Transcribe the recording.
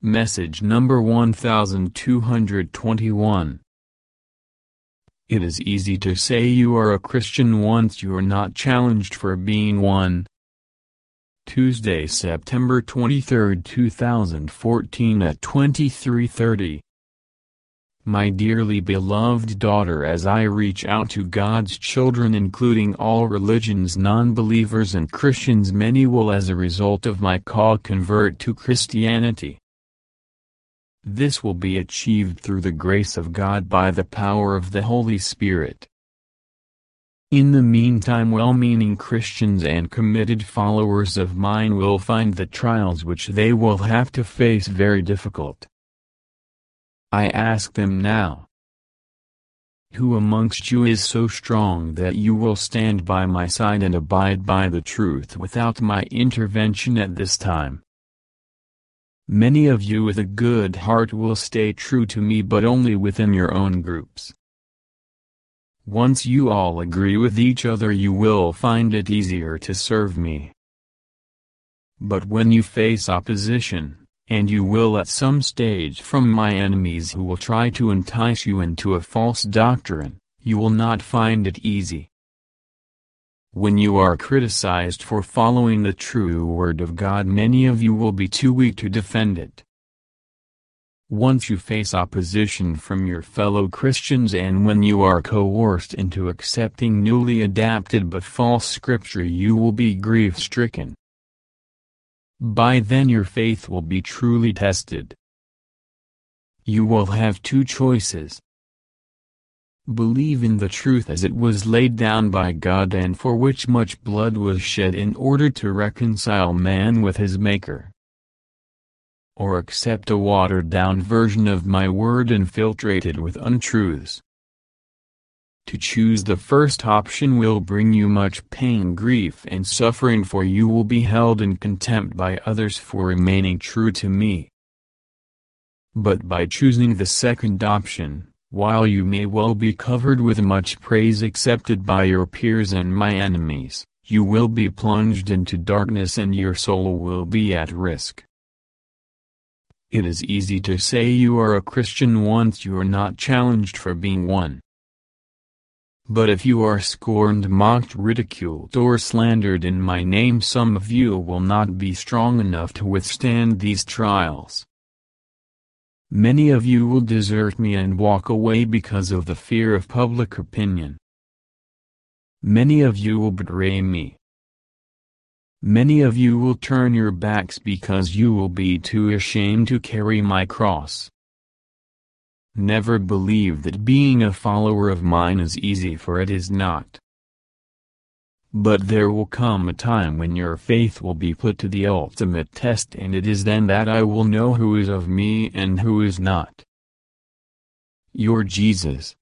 Message number 1221. It is easy to say you are a Christian once you are not challenged for being one. Tuesday, September 23, 2014 at 23:30. My dearly beloved daughter, as I reach out to God's children including all religions, non-believers and Christians, many will as a result of my call convert to Christianity. This will be achieved through the grace of God by the power of the Holy Spirit. In the meantime, well-meaning Christians and committed followers of mine will find the trials which they will have to face very difficult. I ask them now, who amongst you is so strong that you will stand by my side and abide by the truth without my intervention at this time? Many of you with a good heart will stay true to me, but only within your own groups. Once you all agree with each other, you will find it easier to serve me. But when you face opposition, and you will at some stage from my enemies who will try to entice you into a false doctrine, you will not find it easy. When you are criticized for following the true word of God, many of you will be too weak to defend it. Once you face opposition from your fellow Christians, and when you are coerced into accepting newly adapted but false scripture, you will be grief-stricken. By then your faith will be truly tested. You will have two choices. Believe in the truth as it was laid down by God and for which much blood was shed in order to reconcile man with his Maker. Or accept a watered-down version of my word infiltrated with untruths. To choose the first option will bring you much pain, grief and suffering, for you will be held in contempt by others for remaining true to me. But by choosing the second option, while you may well be covered with much praise accepted by your peers and my enemies, you will be plunged into darkness and your soul will be at risk. It is easy to say you are a Christian once you are not challenged for being one. But if you are scorned, mocked, ridiculed or slandered in my name, some of you will not be strong enough to withstand these trials. Many of you will desert me and walk away because of the fear of public opinion. Many of you will betray me. Many of you will turn your backs because you will be too ashamed to carry my cross. Never believe that being a follower of mine is easy, for it is not. But there will come a time when your faith will be put to the ultimate test, and it is then that I will know who is of me and who is not. Your Jesus.